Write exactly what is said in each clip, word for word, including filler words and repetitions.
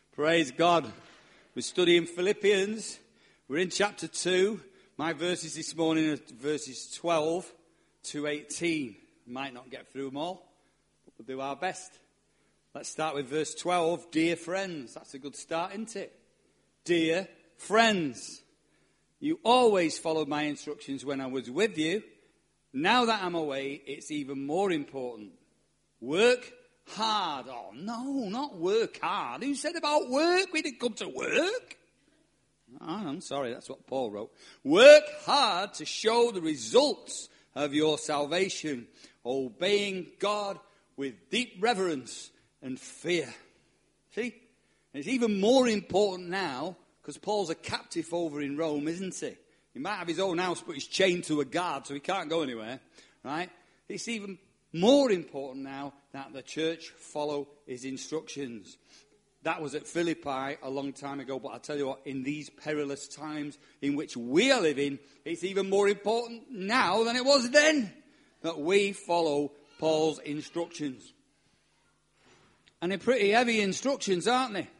Praise God. We're studying Philippians. We're in chapter two. My verses this morning are verses twelve to eighteen. Might not get through them all, but we'll do our best. Let's start with verse twelve. Dear friends. That's a good start, isn't it? Dear friends. You always followed my instructions when I was with you. Now that I'm away, it's even more important. Work hard. Oh, no, not work hard. Who said about work? We didn't come to work. Oh, I'm sorry, that's what Paul wrote. Work hard to show the results of your salvation, obeying God with deep reverence and fear. See? It's even more important now because Paul's a captive over in Rome, isn't he? He might have his own house, but he's chained to a guard, so he can't go anywhere, right? It's even more important now that the church follow his instructions. That was at Philippi a long time ago, but I tell you what, in these perilous times in which we are living, it's even more important now than it was then that we follow Paul's instructions. And they're pretty heavy instructions, aren't they?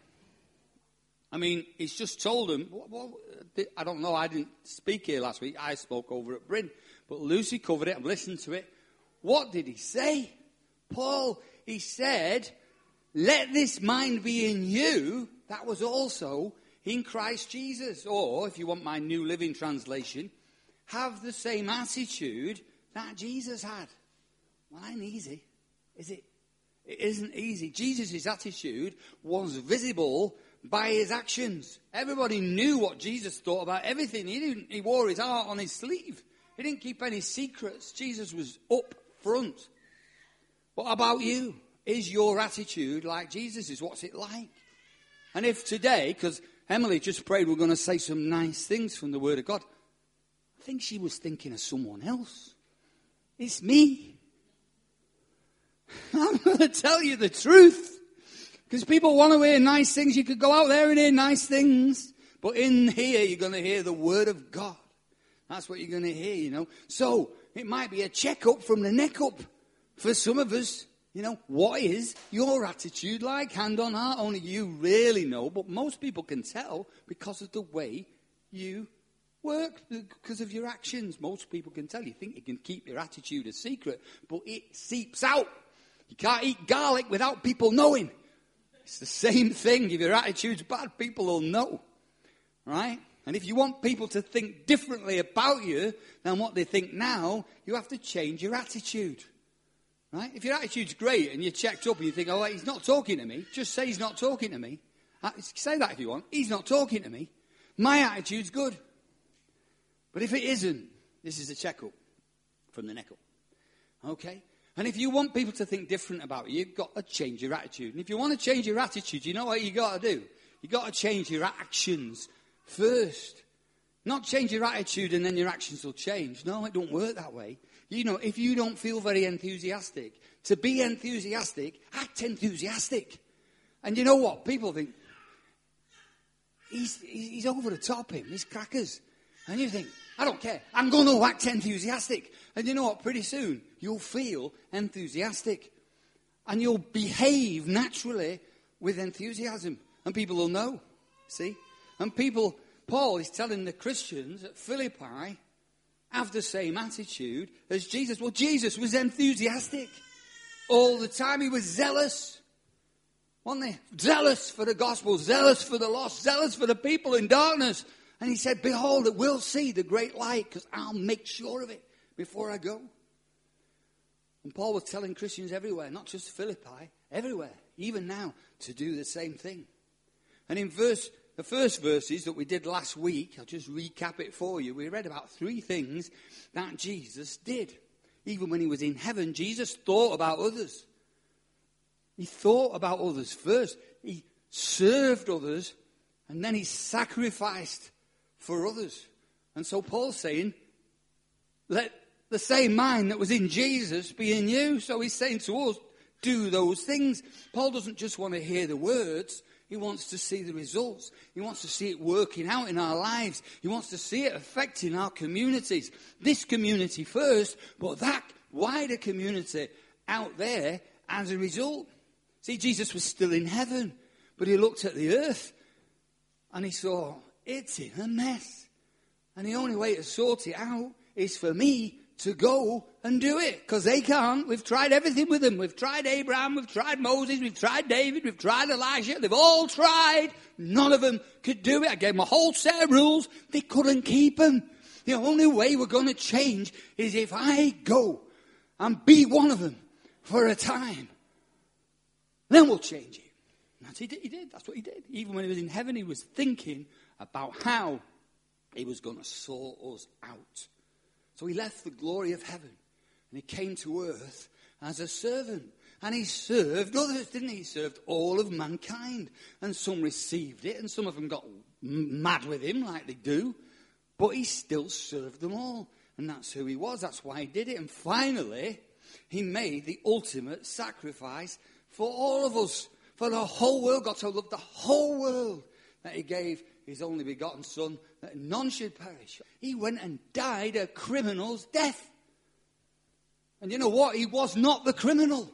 I mean, he's just told them, what, what, I don't know, I didn't speak here last week, I spoke over at Bryn, but Lucy covered it, I've listened to it. What did he say? Paul, he said, let this mind be in you, that was also in Christ Jesus. Or, if you want my New Living Translation, have the same attitude that Jesus had. Well, ain't easy, is it? It isn't easy. Jesus' attitude was visible by his actions. Everybody knew what Jesus thought about everything. He didn't. He wore his heart on his sleeve. He didn't keep any secrets. Jesus was up front. What about you? Is your attitude like Jesus'? What's it like? And if today, because Emily just prayed we're going to say some nice things from the Word of God, I think she was thinking of someone else. It's me. I'm going to tell you the truth. Because people want to hear nice things. You could go out there and hear nice things. But in here, you're going to hear the Word of God. That's what you're going to hear, you know. So, it might be a checkup from the neck up. For some of us, you know, what is your attitude like? Hand on heart, only you really know. But most people can tell because of the way you work. Because of your actions. Most people can tell. You think you can keep your attitude a secret. But it seeps out. You can't eat garlic without people knowing. It's the same thing. If your attitude's bad, people will know. Right? And if you want people to think differently about you than what they think now, you have to change your attitude. Right? If your attitude's great and you're checked up and you think, oh, he's not talking to me, just say he's not talking to me. Say that if you want. He's not talking to me. My attitude's good. But if it isn't, this is a checkup from the neck up. Okay? And if you want people to think different about you, you've got to change your attitude. And if you want to change your attitude, you know what you've got to do? You've got to change your actions first. Not change your attitude and then your actions will change. No, it don't work that way. You know, if you don't feel very enthusiastic, to be enthusiastic, act enthusiastic. And you know what? People think, he's, he's over the top, him. He's crackers. And you think, I don't care. I'm going to act enthusiastic. And you know what? Pretty soon, you'll feel enthusiastic. And you'll behave naturally with enthusiasm. And people will know. See? And people, Paul is telling the Christians at Philippi, have the same attitude as Jesus. Well, Jesus was enthusiastic. All the time he was zealous. Wasn't he? Zealous for the gospel, zealous for the lost, zealous for the people in darkness. And he said, behold, it will see the great light because I'll make sure of it before I go. And Paul was telling Christians everywhere, not just Philippi, everywhere, even now, to do the same thing. And in verse, the first verses that we did last week, I'll just recap it for you. We read about three things that Jesus did. Even when he was in heaven, Jesus thought about others. He thought about others first. He served others, and then he sacrificed for others. And so Paul's saying, let the same mind that was in Jesus be in you. So he's saying to us, do those things. Paul doesn't just want to hear the words. He wants to see the results. He wants to see it working out in our lives. He wants to see it affecting our communities. This community first, but that wider community out there as a result. See, Jesus was still in heaven, But he looked at the earth and he saw, it's in a mess. And the only way to sort it out is for me to go and do it. Because they can't. We've tried everything with them. We've tried Abraham, we've tried Moses, we've tried David, we've tried Elijah. They've all tried. None of them could do it. I gave them a whole set of rules. They couldn't keep them. The only way we're going to change is if I go and be one of them for a time. Then we'll change it. And that's what he did. That's what he did. Even when he was in heaven, he was thinking about how he was going to sort us out. So he left the glory of heaven and he came to earth as a servant. And he served others, didn't he? He served all of mankind. And some received it and some of them got mad with him like they do. But he still served them all. And that's who he was. That's why he did it. And finally, he made the ultimate sacrifice for all of us. For the whole world. God so loved the whole world that he gave his only begotten Son, that none should perish. He went and died a criminal's death. And you know what? He was not the criminal.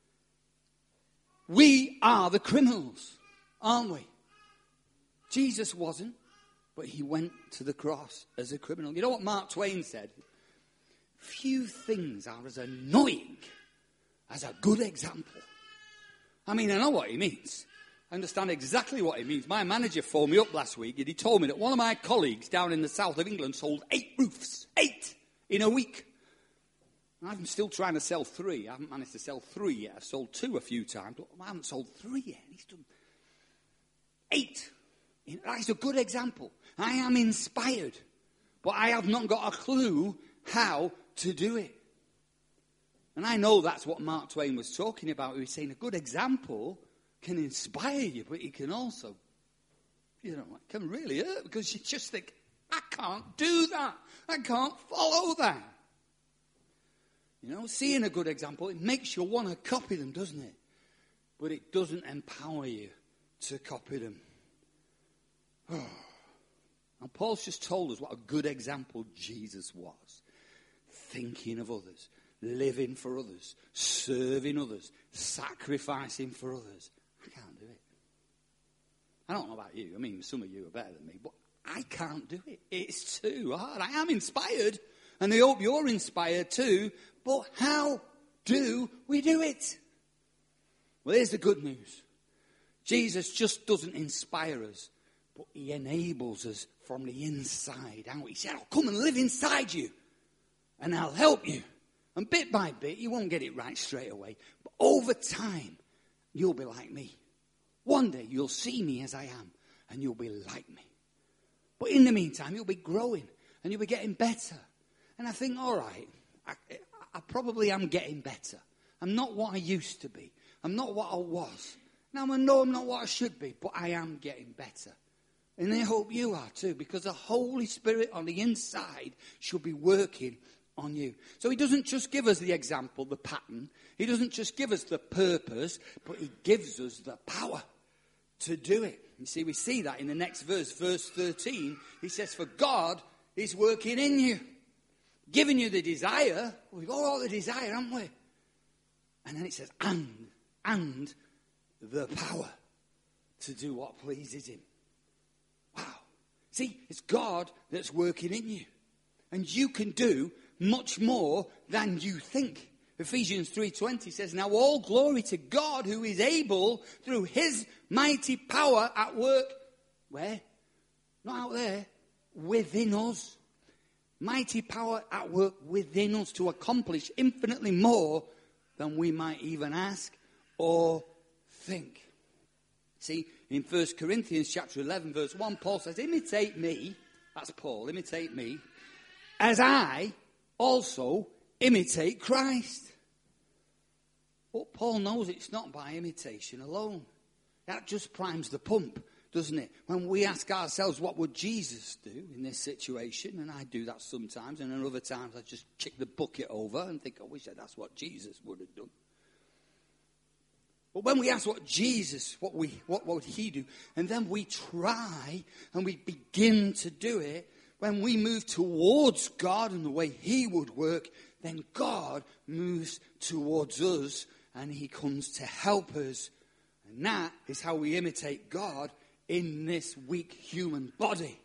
We are the criminals, aren't we? Jesus wasn't, but he went to the cross as a criminal. You know what Mark Twain said? Few things are as annoying as a good example. I mean, I know what he means. I understand exactly what he means. My manager phoned me up last week and he told me that one of my colleagues down in the south of England sold eight roofs. Eight! In a week. And I'm still trying to sell three. I haven't managed to sell three yet. I've sold two a few times, but I haven't sold three yet. He's done eight. That's a good example. I am inspired, but I have not got a clue how to do it. And I know that's what Mark Twain was talking about. He was saying a good example can inspire you, but it can also, you know, it can really hurt because you just think, I can't do that. I can't follow that. You know, seeing a good example, it makes you want to copy them, doesn't it? But it doesn't empower you to copy them. Oh. And Paul's just told us what a good example Jesus was. Thinking of others, living for others, serving others, sacrificing for others. I can't do it. I don't know about you. I mean, some of you are better than me, but I can't do it. It's too hard. I am inspired, and I hope you're inspired too, but how do we do it? Well, here's the good news. Jesus just doesn't inspire us, but he enables us from the inside out. He said, I'll come and live inside you, and I'll help you. And bit by bit, you won't get it right straight away, but over time, you'll be like me. One day, you'll see me as I am, and you'll be like me. But in the meantime, you'll be growing, and you'll be getting better. And I think, all right, I, I probably am getting better. I'm not what I used to be. I'm not what I was. Now, I know I'm not what I should be, but I am getting better. And I hope you are too, because the Holy Spirit on the inside should be working on you. So he doesn't just give us the example, the pattern. He doesn't just give us the purpose, but he gives us the power to do it. You see, we see that in the next verse, verse thirteen. He says, for God is working in you, giving you the desire. We've got all the desire, haven't we? And then it says, and, and the power to do what pleases him. Wow. See, it's God that's working in you. And you can do much more than you think. Ephesians three twenty says, now all glory to God who is able through his mighty power at work. Where? Not out there. Within us. Mighty power at work within us to accomplish infinitely more than we might even ask or think. See, in First Corinthians chapter eleven, verse one, Paul says, imitate me. That's Paul. Imitate me. As I also imitate Christ. But Paul knows it's not by imitation alone. That just primes the pump, doesn't it? When we ask ourselves, what would Jesus do in this situation? And I do that sometimes, and then other times I just kick the bucket over and think, I wish that's what Jesus would have done. But when we ask what Jesus, what we, what would he do? And then we try and we begin to do it. When we move towards God and the way he would work, then God moves towards us and he comes to help us And that is how we imitate God in this weak human body.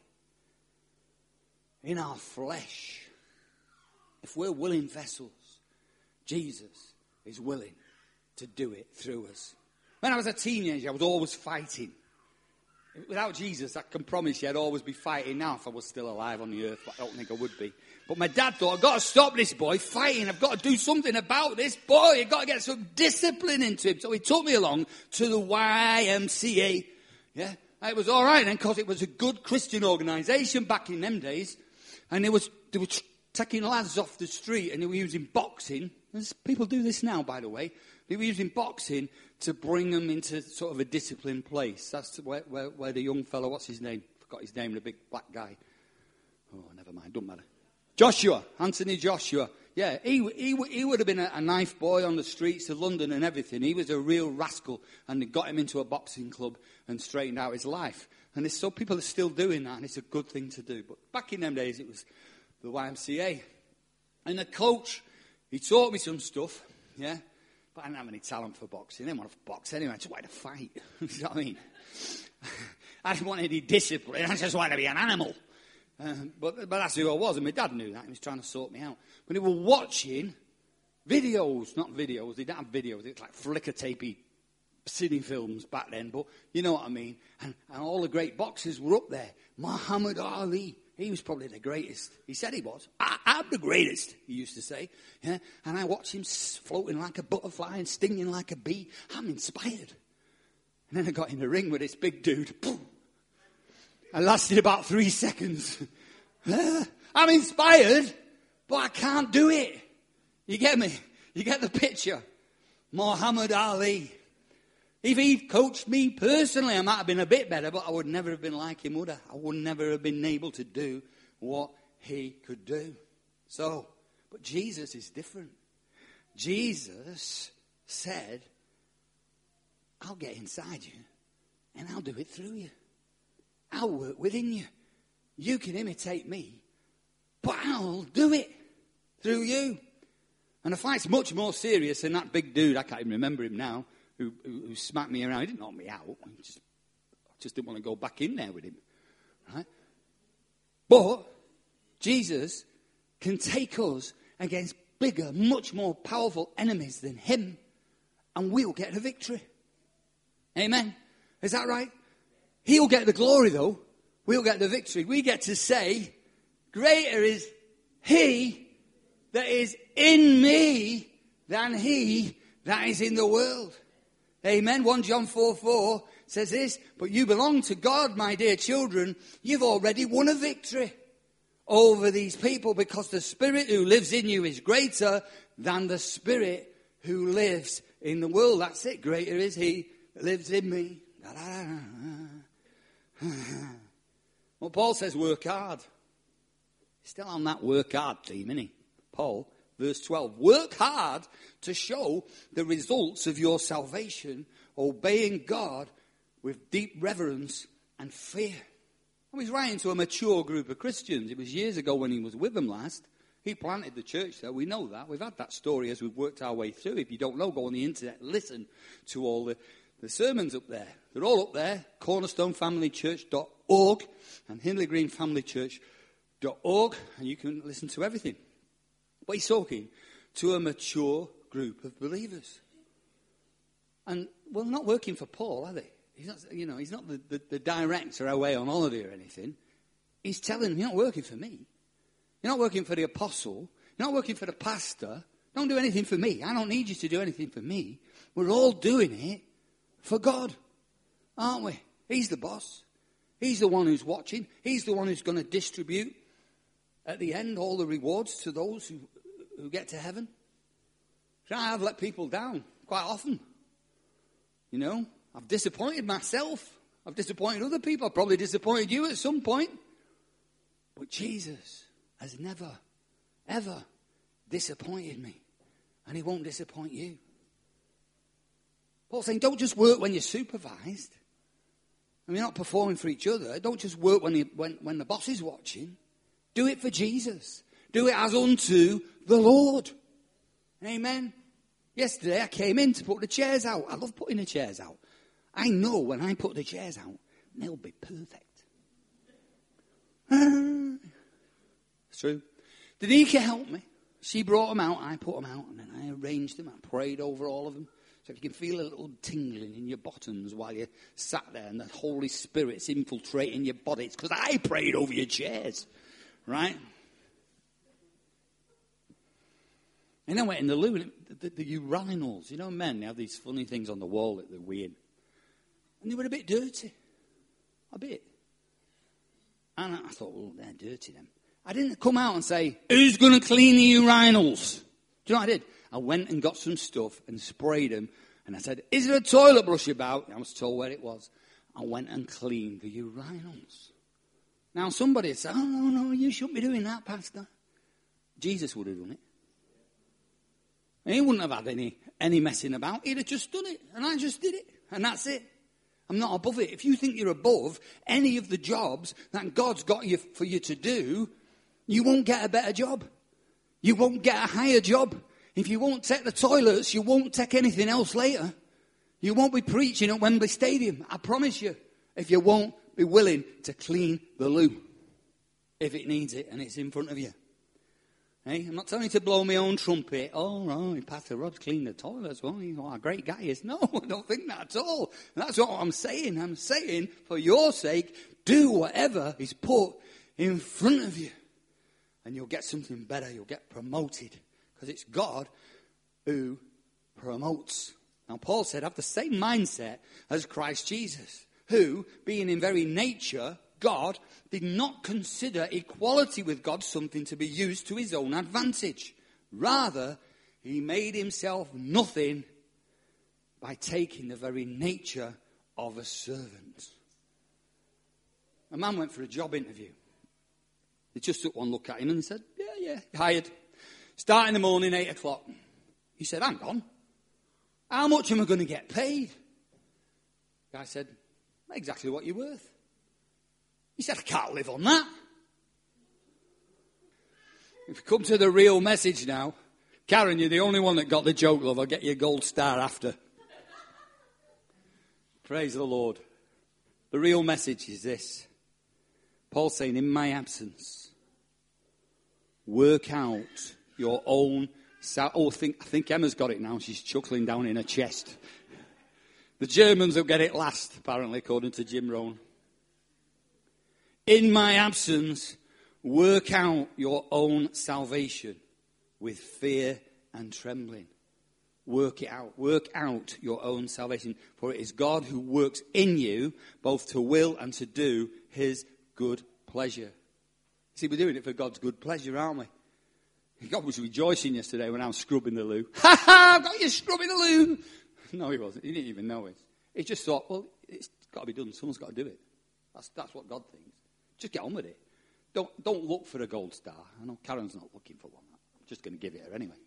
In our flesh. If we're willing vessels, Jesus is willing to do it through us. When I was a teenager, I was always fighting. Without Jesus, I can promise you I'd always be fighting now if I was still alive on the earth, but I don't think I would be. But my dad thought, I've got to stop this boy fighting. I've got to do something about this boy. I've got to get some discipline into him. So he took me along to the Y M C A. Yeah, it was all right then because it was a good Christian organisation back in them days. And they, was, they were taking lads off the street and they were using boxing. There's, people do this now, by the way. They were using boxing to bring them into sort of a disciplined place. That's where, where, where the young fellow, what's his name? Forgot his name, the big black guy. Oh, never mind, don't matter. Joshua, Anthony Joshua. Yeah, he, he, he would have been a, a knife boy on the streets of London and everything. He was a real rascal, and they got him into a boxing club and straightened out his life. And so people are still doing that, and it's a good thing to do. But back in them days, it was the Y M C A. And the coach, he taught me some stuff, yeah. But I didn't have any talent for boxing. I didn't want to box anyway. I just wanted to fight. You know what I mean? I didn't want any discipline. I just wanted to be an animal. Um, but, but that's who I was. And my dad knew that. He was trying to sort me out. But they were watching videos. Not videos. They didn't have videos. It was like flicker tapey cine films back then. But you know what I mean. And, and all the great boxers were up there. Muhammad Ali. He was probably the greatest. He said he was. I, I'm the greatest, he used to say. Yeah? And I watched him floating like a butterfly and stinging like a bee. I'm inspired. And then I got in the ring with this big dude. I lasted about three seconds. I'm inspired, but I can't do it. You get me? You get the picture? Muhammad Ali. If he'd coached me personally, I might have been a bit better, but I would never have been like him, would I? I would never have been able to do what he could do. So, but Jesus is different. Jesus said, I'll get inside you and I'll do it through you. I'll work within you. You can imitate me, but I'll do it through you. And the fight's much more serious than that big dude, I can't even remember him now, Who, who, who smacked me around. He didn't knock me out. I just, I just didn't want to go back in there with him. Right? But Jesus can take us against bigger, much more powerful enemies than him, and we'll get the victory. Amen? Is that right? He'll get the glory, though. We'll get the victory. We get to say, greater is he that is in me than he that is in the world. Amen. First John four four says this, but you belong to God, my dear children. You've already won a victory over these people because the Spirit who lives in you is greater than the Spirit who lives in the world. That's it. Greater is he that lives in me. Well, Paul says work hard. Still on that work hard theme, isn't he? Paul. Verse twelve, work hard to show the results of your salvation, obeying God with deep reverence and fear. I was writing to a mature group of Christians. It was years ago when he was with them last. He planted the church there. We know that. We've had that story as we've worked our way through. If you don't know, go on the internet, listen to all the, the sermons up there. They're all up there, cornerstone family church dot org and Hindley Green Family Church dot org, and you can listen to everything. But he's talking to a mature group of believers. And, well, not working for Paul, are they? He's not, you know, he's not the, the, the director away on holiday or anything. He's telling them, you're not working for me. You're not working for the apostle. You're not working for the pastor. Don't do anything for me. I don't need you to do anything for me. We're all doing it for God, aren't we? He's the boss. He's the one who's watching. He's the one who's going to distribute at the end all the rewards to those who, who get to heaven. So I have let people down quite often. You know, I've disappointed myself. I've disappointed other people. I've probably disappointed you at some point. But Jesus has never, ever disappointed me. And he won't disappoint you. Paul's saying, don't just work when you're supervised. And you're not performing for each other. Don't just work when, you, when, when the boss is watching. Do it for Jesus. Do it as unto the Lord. Amen. Yesterday I came in to put the chairs out. I love putting the chairs out. I know when I put the chairs out, they'll be perfect. Uh, it's true. Danica helped me. She brought them out, I put them out, and then I arranged them. I prayed over all of them. So if you can feel a little tingling in your bottoms while you sat there and the Holy Spirit's infiltrating your body, it's because I prayed over your chairs, right? And I went in the loo, and the, the, the urinals, you know, men, they have these funny things on the wall that they're weird. And they were a bit dirty. A bit. And I thought, well, they're dirty then. I didn't come out and say, who's going to clean the urinals? Do you know what I did? I went and got some stuff and sprayed them. And I said, is there a toilet brush about? I was told where it was. I went and cleaned the urinals. Now somebody said, oh, no, no, you shouldn't be doing that, Pastor. Jesus would have done it. And he wouldn't have had any, any messing about. He'd have just done it. And I just did it. And that's it. I'm not above it. If you think you're above any of the jobs that God's got you for you to do, you won't get a better job. You won't get a higher job. If you won't take the toilets, you won't take anything else later. You won't be preaching at Wembley Stadium. I promise you. If you won't be willing to clean the loo. If it needs it and it's in front of you. Hey, I'm not telling you to blow my own trumpet. Oh, right, Pastor Rod's cleaned the toilets. Well, you know what a great guy he is. No, I don't think that at all. That's what I'm saying. I'm saying, for your sake, do whatever is put in front of you. And you'll get something better. You'll get promoted. Because it's God who promotes. Now, Paul said, have the same mindset as Christ Jesus, who, being in very nature God, did not consider equality with God something to be used to his own advantage. Rather, he made himself nothing by taking the very nature of a servant. A man went for a job interview. They just took one look at him and said, yeah, yeah, hired. Start in the morning, eight o'clock. He said, hang on. How much am I going to get paid? The guy said, exactly what you're worth. He said, I can't live on that. If you come to the real message now, Karen, you're the only one that got the joke, love. I'll get you a gold star after. Praise the Lord. The real message is this. Paul's saying, in my absence, work out your own... Sal- oh, I think, I think Emma's got it now. She's chuckling down in her chest. The Germans will get it last, apparently, according to Jim Rohn. In my absence, work out your own salvation with fear and trembling. Work it out. Work out your own salvation. For it is God who works in you, both to will and to do his good pleasure. See, we're doing it for God's good pleasure, aren't we? God was rejoicing yesterday when I was scrubbing the loo. Ha ha, I've got you scrubbing the loo. No, he wasn't. He didn't even know it. He just thought, well, it's got to be done. Someone's got to do it. That's, that's what God thinks. Just get on with it. Don't, don't look for a gold star. I know Karen's not looking for one. I'm just going to give it her anyway.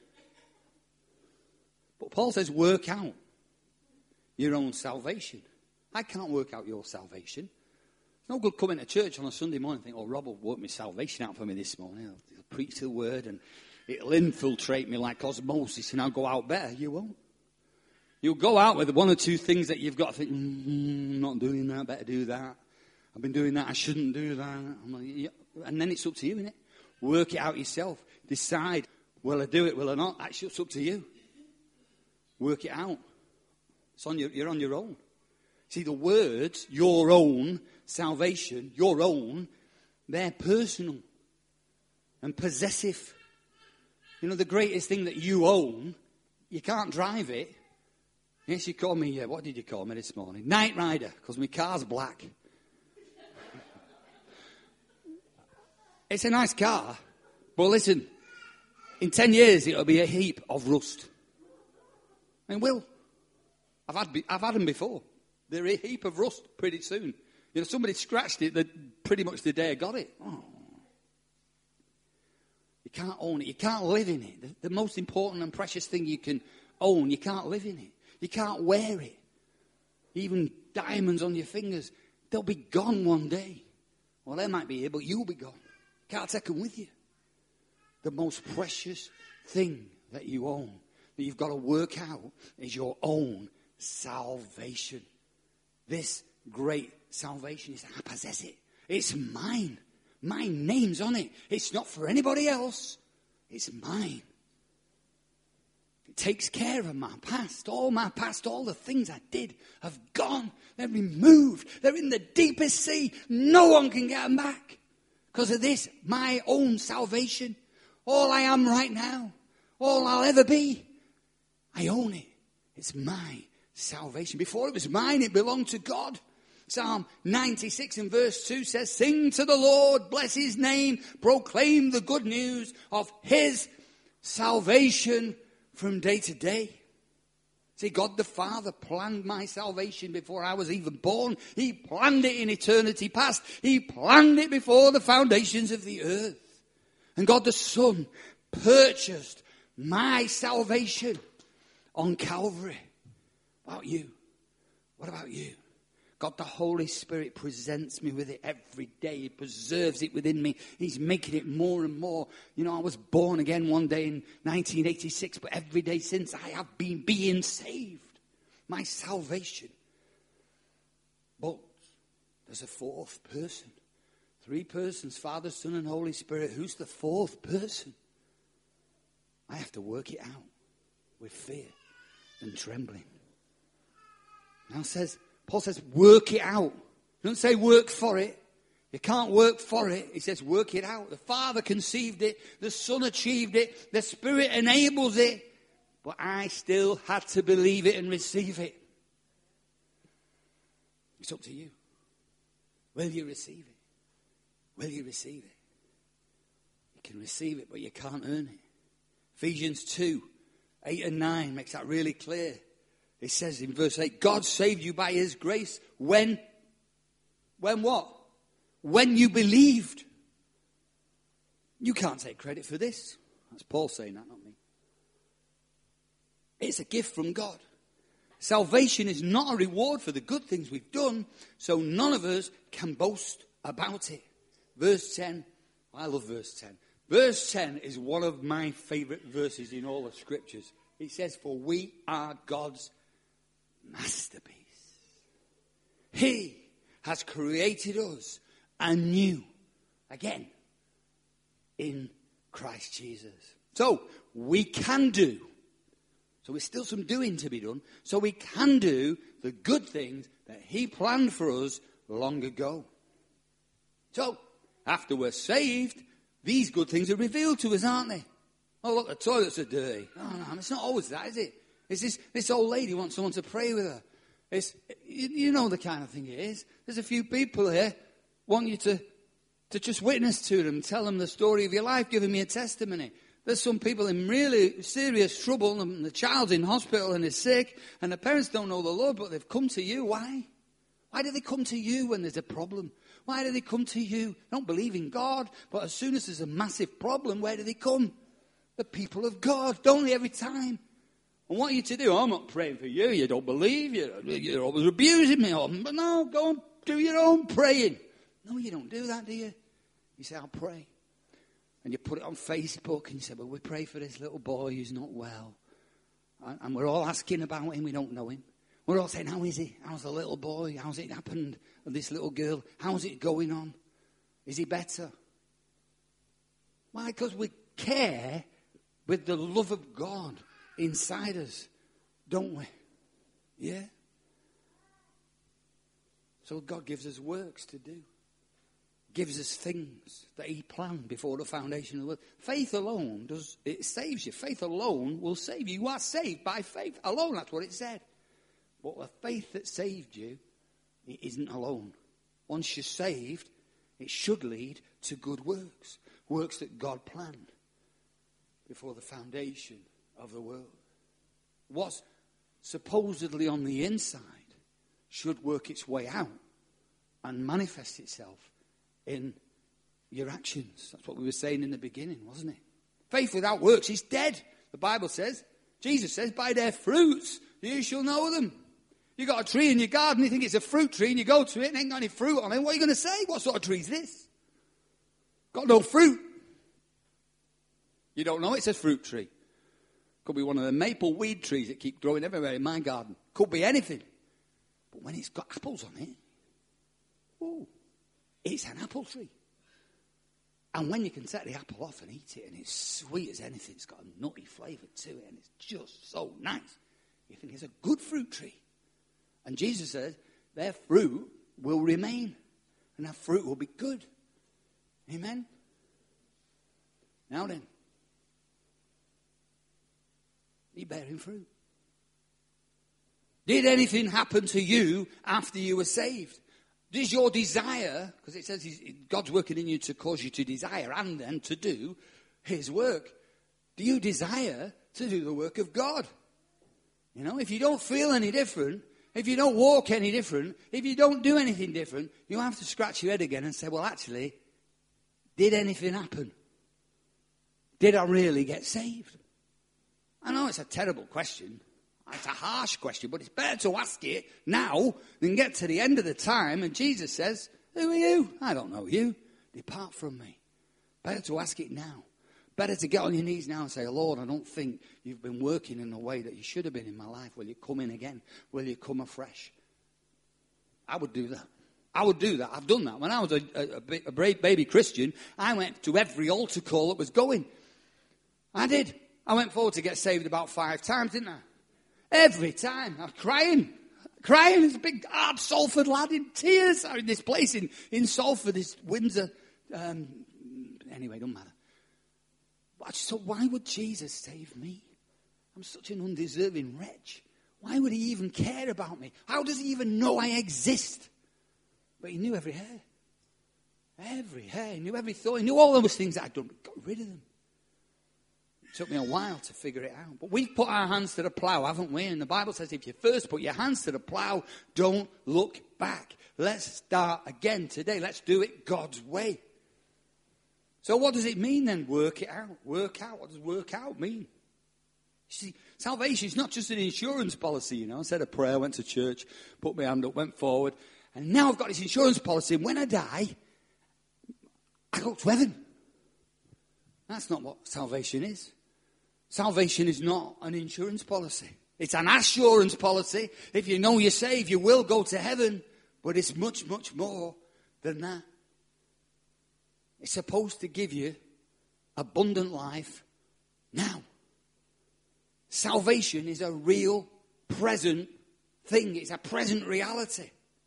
But Paul says, work out your own salvation. I can't work out your salvation. It's no good coming to church on a Sunday morning and think, oh, Rob will work my salvation out for me this morning. He'll, he'll preach the word and it'll infiltrate me like osmosis and I'll go out better. You won't. You'll go out with one or two things that you've got to think, mm, I'm not doing that, better do that. I've been doing that, I shouldn't do that. I'm like, yeah. And then it's up to you, innit? Work it out yourself. Decide, will I do it, will I not? Actually, it's up to you. Work it out. It's on your, you're on your own. See, the words, your own salvation, your own, they're personal and possessive. You know, the greatest thing that you own, you can't drive it. Yes, you call me, yeah, what did you call me this morning? Night Rider, because my car's black. It's a nice car, but listen, in ten years it'll be a heap of rust. And will. I've had I've had them before. They're a heap of rust pretty soon. You know, somebody scratched it the, pretty much the day I got it. Oh. You can't own it. You can't live in it. The, the most important and precious thing you can own, you can't live in it. You can't wear it. Even diamonds on your fingers, they'll be gone one day. Well, they might be here, but you'll be gone. Can't take them with you. The most precious thing that you own, that you've got to work out, is your own salvation. this great salvation. He said, I possess it. It's mine. My name's on it. It's not for anybody else. It's mine. It takes care of my past. All my past, all the things I did have gone. They're removed. They're in the deepest sea. No one can get them back. Because of this, my own salvation. All I am right now. All I'll ever be. I own it. It's my salvation. Before it was mine, it belonged to God. Psalm ninety-six and verse two says, sing to the Lord, bless his name, proclaim the good news of his salvation from day to day. See, God the Father planned my salvation before I was even born. He planned it in eternity past. He planned it before the foundations of the earth. And God the Son purchased my salvation on Calvary. What about you? What about you? God the Holy Spirit presents me with it every day. He preserves it within me. He's making it more and more. You know, I was born again one day in nineteen eighty-six, but every day since I have been being saved. My salvation. But there's a fourth person. Three persons, Father, Son, and Holy Spirit. Who's the fourth person? I have to work it out with fear and trembling. Now says, Paul says, work it out. He doesn't say work for it. You can't work for it. He says work it out. The Father conceived it. The Son achieved it. The Spirit enables it. But I still had to believe it and receive it. It's up to you. Will you receive it? Will you receive it? You can receive it, but you can't earn it. Ephesians two, eight and nine makes that really clear. It says in verse eight, God saved you by his grace when, when what? When you believed. You can't take credit for this. That's Paul saying that, not me. It's a gift from God. Salvation is not a reward for the good things we've done, so none of us can boast about it. Verse ten, I love verse ten. Verse ten is one of my favorite verses in all the scriptures. It says, for we are God's masterpiece. He has created us anew, again, in Christ Jesus. So, we can do. So there's still some doing to be done. So we can do the good things that he planned for us long ago. So, after we're saved, these good things are revealed to us, aren't they? Oh, look, the toilets are dirty. Oh, no, it's not always that, is it? It's this, this old lady wants someone to pray with her. It's, you, you know the kind of thing it is. There's a few people here want you to, to just witness to them, tell them the story of your life, giving me a testimony. There's some people in really serious trouble, and the child's in hospital and is sick, and the parents don't know the Lord, but they've come to you. Why? Why do they come to you when there's a problem? Why do they come to you? They don't believe in God, but as soon as there's a massive problem, where do they come? The people of God, don't they, every time? And what are you to do? I'm not praying for you. You don't believe. You're, you're always abusing me. But no, go and do your own praying. No, you don't do that, do you? You say, I'll pray. And you put it on Facebook and you say, well, we pray for this little boy who's not well. And we're all asking about him. We don't know him. We're all saying, how is he? How's the little boy? How's it happened? And this little girl, how's it going on? Is he better? Why? Because we care with the love of God inside us, don't we? Yeah? So God gives us works to do. Gives us things that he planned before the foundation of the world. Faith alone, does it saves you. Faith alone will save you. You are saved by faith alone. That's what it said. But the faith that saved you, it isn't alone. Once you're saved, it should lead to good works. Works that God planned before the foundation of the world. What's supposedly on the inside should work its way out and manifest itself in your actions. That's what we were saying in the beginning, wasn't it? Faith without works is dead. The Bible says, Jesus says, by their fruits you shall know them. You got a tree in your garden, you think it's a fruit tree, and you go to it and ain't got any fruit on it. What are you going to say? What sort of tree is this? Got no fruit. You don't know it says fruit tree. Could be one of the maple weed trees that keep growing everywhere in my garden. Could be anything. But But when it's got apples on it, oh, it's an apple tree. And when you can take the apple off and eat it, and it's sweet as anything, it's got a nutty flavour to it, and it's just so nice. You think it's a good fruit tree. And Jesus says, their fruit will remain, and their fruit will be good. Amen? Now then, are you bearing fruit? Did anything happen to you after you were saved? Does your desire, because it says God's working in you to cause you to desire and then to do his work. Do you desire to do the work of God? You know, if you don't feel any different, if you don't walk any different, if you don't do anything different, you have to scratch your head again and say, well, actually, did anything happen? Did I really get saved? I know it's a terrible question. It's a harsh question, but it's better to ask it now than get to the end of the time and Jesus says, who are you? I don't know you. Depart from me. Better to ask it now. Better to get on your knees now and say, Lord, I don't think you've been working in the way that you should have been in my life. Will you come in again? Will you come afresh? I would do that. I would do that. I've done that. When I was a, a, a brave baby Christian, I went to every altar call that was going. I did. I went forward to get saved about five times, didn't I? Every time. I was crying. Crying. There's a big hard Salford lad in tears. I'm in this place in, in Salford, this Windsor. Um, anyway, it doesn't matter. But so why would Jesus save me? I'm such an undeserving wretch. Why would he even care about me? How does he even know I exist? But he knew every hair. Every hair. He knew every thought. He knew all those things that I'd done. But got rid of them. It took me a while to figure it out. But we've put our hands to the plough, haven't we? And the Bible says if you first put your hands to the plough, don't look back. Let's start again today. Let's do it God's way. So what does it mean then? Work it out. Work out. What does work out mean? You see, salvation is not just an insurance policy, you know. I said a prayer, went to church, put my hand up, went forward. And now I've got this insurance policy. And when I die, I go to heaven. That's not what salvation is. Salvation is not an insurance policy. It's an assurance policy. If you know you're saved, you will go to heaven. But it's much, much more than that. It's supposed to give you abundant life now. Salvation is a real, present thing. It's a present reality.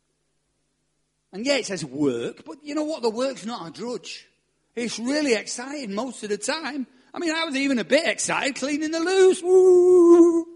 And yeah, it says work. But you know what? The work's not a drudge. It's really exciting most of the time. I mean, I was even a bit excited cleaning the loos. Woo!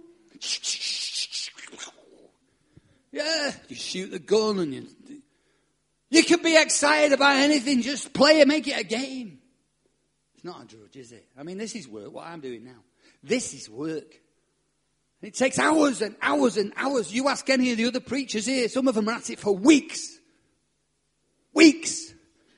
Yeah, you shoot the gun and you... You can be excited about anything. Just play it, make it a game. It's not a drudge, is it? I mean, this is work, what I'm doing now. This is work. It takes hours and hours and hours. You ask any of the other preachers here, some of them are at it for weeks. Weeks.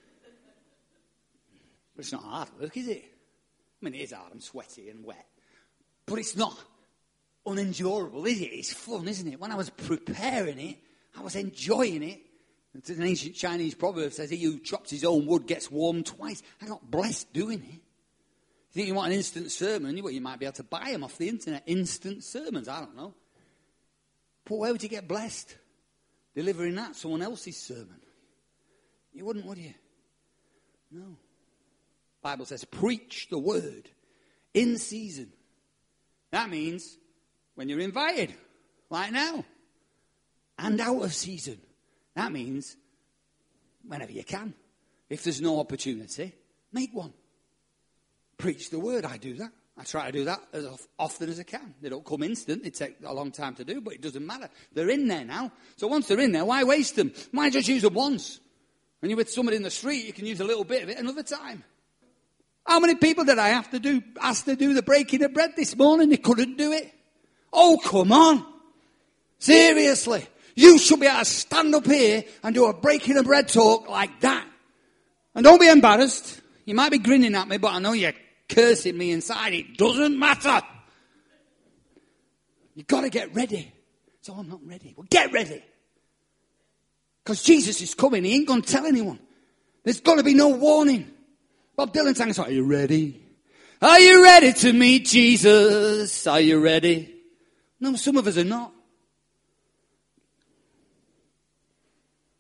But it's not hard work, is it? I mean, it is hard and sweaty and wet. But it's not unendurable, is it? It's fun, isn't it? When I was preparing it, I was enjoying it. It's an ancient Chinese proverb that says, he who chops his own wood gets warmed twice. I got blessed doing it. You think you want an instant sermon? Well, you might be able to buy them off the internet. Instant sermons, I don't know. But where would you get blessed? Delivering that, someone else's sermon. You wouldn't, would you? No. The Bible says, preach the word in season. That means when you're invited, like now. And out of season. That means whenever you can. If there's no opportunity, make one. Preach the word. I do that. I try to do that as often as I can. They don't come instant. They take a long time to do, but it doesn't matter. They're in there now. So once they're in there, why waste them? Why just use them once? When you're with somebody in the street, you can use a little bit of it another time. How many people did I have to do, ask to do the breaking of bread this morning? They couldn't do it. Oh, come on. Seriously. You should be able to stand up here and do a breaking of bread talk like that. And don't be embarrassed. You might be grinning at me, but I know you're cursing me inside. It doesn't matter. You've got to get ready. So I'm not ready. Well, get ready. Because Jesus is coming. He ain't going to tell anyone. There's got to be no warning. Bob Dylan sang a song. Are you ready? Are you ready to meet Jesus? Are you ready? No, some of us are not.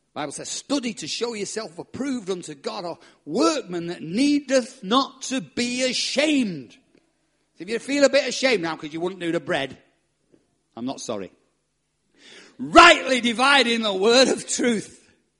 Bible says, study to show yourself approved unto God, a workman that needeth not to be ashamed. So if you feel a bit ashamed now because you wouldn't do the bread, I'm not sorry. Rightly dividing the word of truth.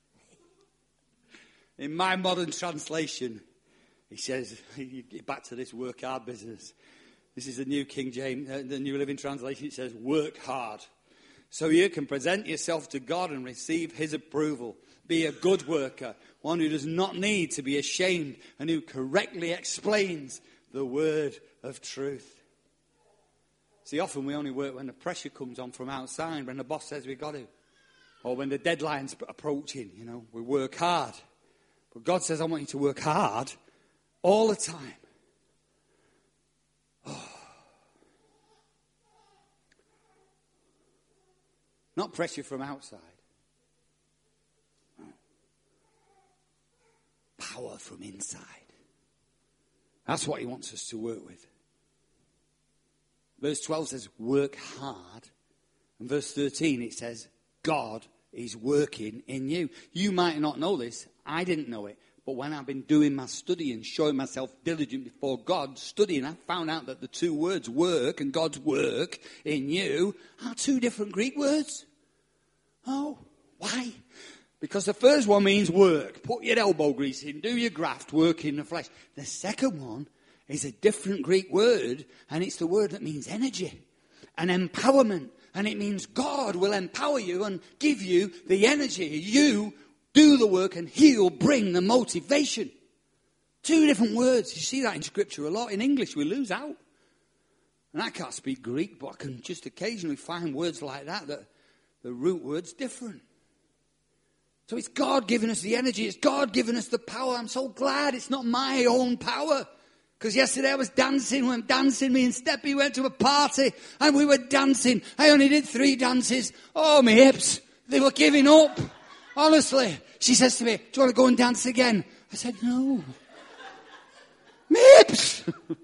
In my modern translation, he says, you get back to this work hard business. This is the New King James, uh, the New Living Translation. It says, work hard. So you can present yourself to God and receive his approval. Be a good worker, one who does not need to be ashamed and who correctly explains the word of truth. See, often we only work when the pressure comes on from outside, when the boss says we've got to. Or when the deadline's approaching, you know, we work hard. But God says, I want you to work hard all the time. Oh. Not pressure from outside. No. Power from inside. That's what he wants us to work with. Verse twelve says, work hard. And verse thirteen, it says, God is working in you. You might not know this. I didn't know it. But when I've been doing my study and showing myself diligent before God, studying, I found out that the two words work and God's work in you are two different Greek words. Oh, why? Because the first one means work. Put your elbow grease in, do your graft, work in the flesh. The second one is a different Greek word, and it's the word that means energy and empowerment. And it means God will empower you and give you the energy. You do the work and he'll bring the motivation. Two different words. You see that in Scripture a lot. In English we lose out. And I can't speak Greek, but I can just occasionally find words like that that the root word's different. So it's God giving us the energy. It's God giving us the power. I'm so glad it's not my own power. Because yesterday I was dancing, went dancing, me and Steppy went to a party and we were dancing. I only did three dances. Oh, my hips, they were giving up. Honestly. She says to me, do you want to go and dance again? I said, no. My hips.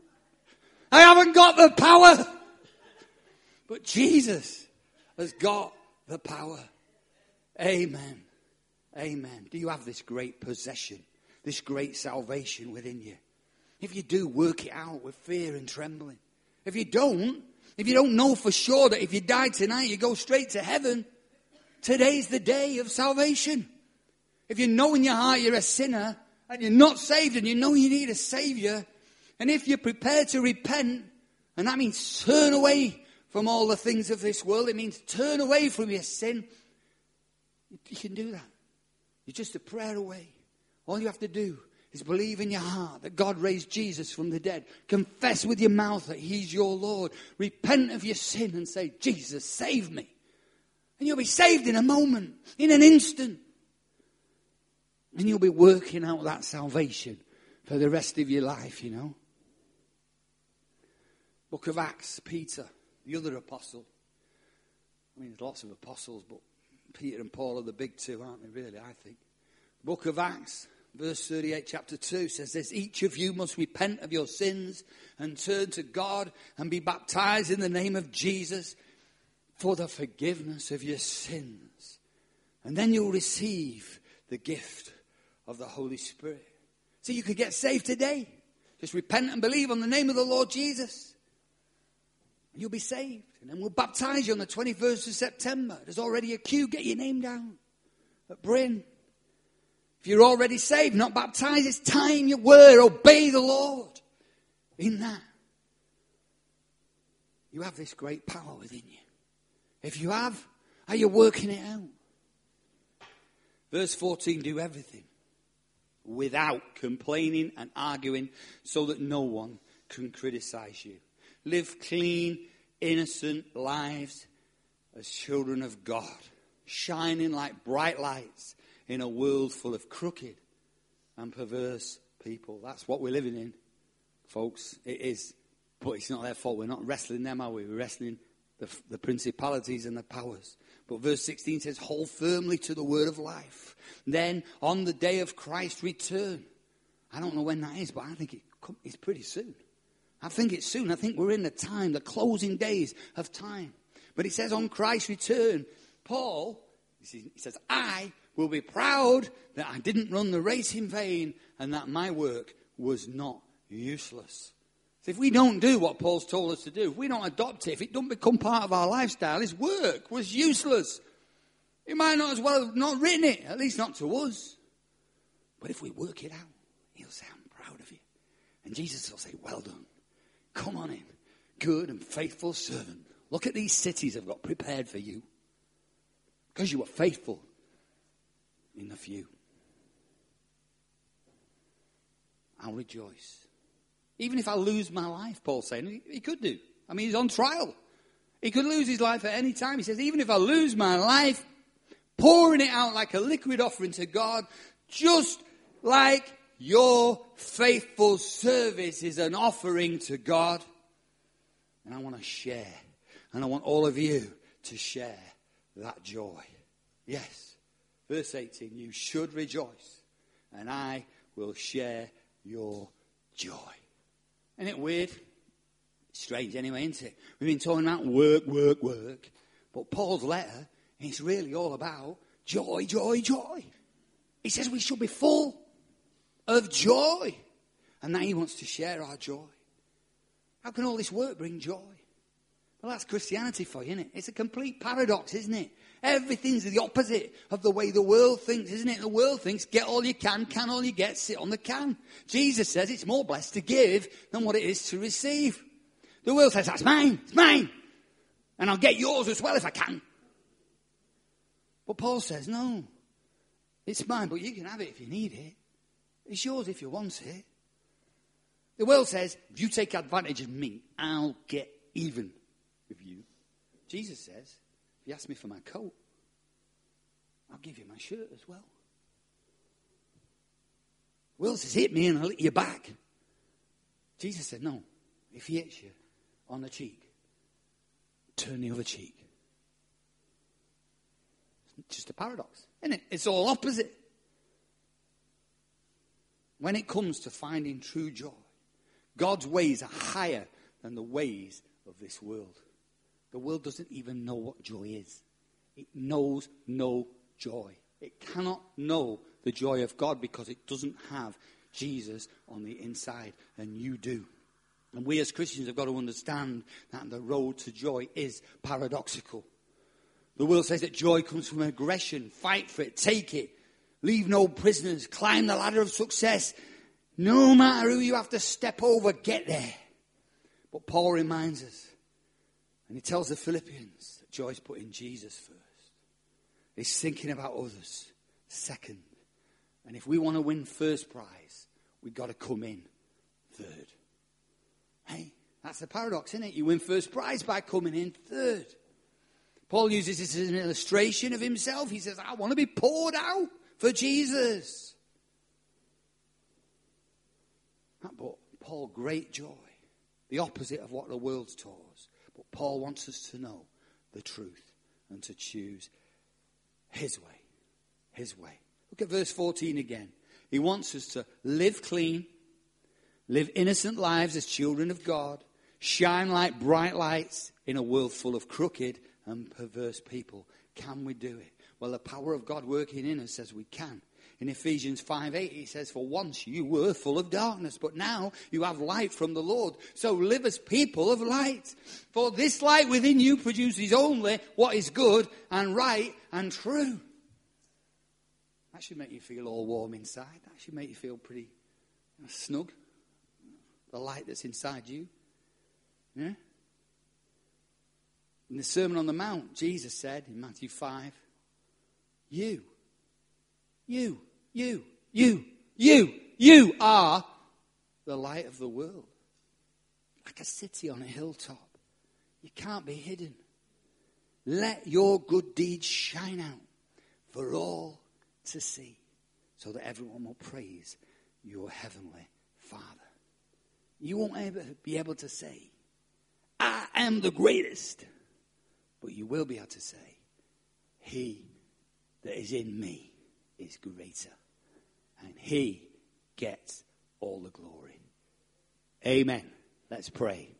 I haven't got the power. But Jesus has got the power. Amen. Amen. Do you have this great possession, this great salvation within you? If you do, work it out with fear and trembling. If you don't, if you don't know for sure that if you die tonight, you go straight to heaven, today's the day of salvation. If you know in your heart you're a sinner and you're not saved and you know you need a Savior, and if you're prepared to repent, and that means turn away from all the things of this world, it means turn away from your sin, you can do that. You're just a prayer away. All you have to do is believe in your heart that God raised Jesus from the dead. Confess with your mouth that he's your Lord. Repent of your sin and say, Jesus, save me. And you'll be saved in a moment, in an instant. And you'll be working out that salvation for the rest of your life, you know. Book of Acts, Peter, the other apostle. I mean, there's lots of apostles, but Peter and Paul are the big two, aren't they, really, I think. Book of Acts. Verse thirty-eight, chapter two says this, each of you must repent of your sins and turn to God and be baptized in the name of Jesus for the forgiveness of your sins. And then you'll receive the gift of the Holy Spirit. So you could get saved today. Just repent and believe on the name of the Lord Jesus. And you'll be saved. And then we'll baptize you on the twenty-first of September. There's already a queue. Get your name down at Bryn. If you're already saved, not baptized, it's time you were. Obey the Lord in that. You have this great power within you. If you have, are you working it out? Verse fourteen, do everything without complaining and arguing so that no one can criticize you. Live clean, innocent lives as children of God, shining like bright lights in a world full of crooked and perverse people. That's what we're living in, folks. It is. But it's not their fault. We're not wrestling them, are we? We're wrestling the, the principalities and the powers. But verse sixteen says, hold firmly to the word of life. Then, on the day of Christ's return, I don't know when that is, but I think it, it's pretty soon. I think it's soon. I think we're in the time, the closing days of time. But it says on Christ's return, Paul, he says, I, will be proud that I didn't run the race in vain and that my work was not useless. So if we don't do what Paul's told us to do, if we don't adopt it, if it don't become part of our lifestyle, his work was useless. He might not as well have not written it, at least not to us. But if we work it out, he'll say, I'm proud of you. And Jesus will say, well done. Come on in, good and faithful servant. Look at these cities I've got prepared for you. Because you were faithful in the few. I'll rejoice. Even if I lose my life, Paul's saying, he could do. I mean, he's on trial. He could lose his life at any time. He says, even if I lose my life, pouring it out like a liquid offering to God, just like your faithful service is an offering to God. And I want to share. And I want all of you to share that joy. Yes. Verse eighteen, you should rejoice. And I will share your joy. Isn't it weird? Strange anyway, isn't it? We've been talking about work, work, work. But Paul's letter, it's really all about joy, joy, joy. He says we should be full of joy. And now he wants to share our joy. How can all this work bring joy? Well, that's Christianity for you, isn't it? It's a complete paradox, isn't it? Everything's the opposite of the way the world thinks, isn't it? The world thinks, get all you can, can all you get, sit on the can. Jesus says it's more blessed to give than what it is to receive. The world says, that's mine, it's mine. And I'll get yours as well if I can. But Paul says, no, it's mine, but you can have it if you need it. It's yours if you want it. The world says, if you take advantage of me, I'll get even with you. Jesus says, if you ask me for my coat, I'll give you my shirt as well. The world says, hit me and I'll hit you back. Jesus said, no, if he hits you on the cheek, turn the other cheek. It's just a paradox, isn't it? It's all opposite. When it comes to finding true joy, God's ways are higher than the ways of this world. The world doesn't even know what joy is. It knows no joy. It cannot know the joy of God because it doesn't have Jesus on the inside, and you do. And we as Christians have got to understand that the road to joy is paradoxical. The world says that joy comes from aggression. Fight for it. Take it. Leave no prisoners. Climb the ladder of success. No matter who you have to step over, get there. But Paul reminds us, and he tells the Philippians that joy is putting Jesus first. He's thinking about others second. And if we want to win first prize, we've got to come in third. Hey, that's the paradox, isn't it? You win first prize by coming in third. Paul uses this as an illustration of himself. He says, I want to be poured out for Jesus. That brought Paul great joy. The opposite of what the world's taught us. But Paul wants us to know the truth and to choose his way. His way. Look at verse fourteen again. He wants us to live clean, live innocent lives as children of God, shine like bright lights in a world full of crooked and perverse people. Can we do it? Well, the power of God working in us says we can. In Ephesians five eight, he says, for once you were full of darkness, but now you have light from the Lord. So live as people of light. For this light within you produces only what is good and right and true. That should make you feel all warm inside. That should make you feel pretty snug. The light that's inside you. Yeah? In the Sermon on the Mount, Jesus said in Matthew five, you, you, you, you, you, you are the light of the world. Like a city on a hilltop. You can't be hidden. Let your good deeds shine out for all to see, so that everyone will praise your heavenly Father. You won't ever be able to say, I am the greatest. But you will be able to say, he that is in me is greater. And he gets all the glory. Amen. Let's pray.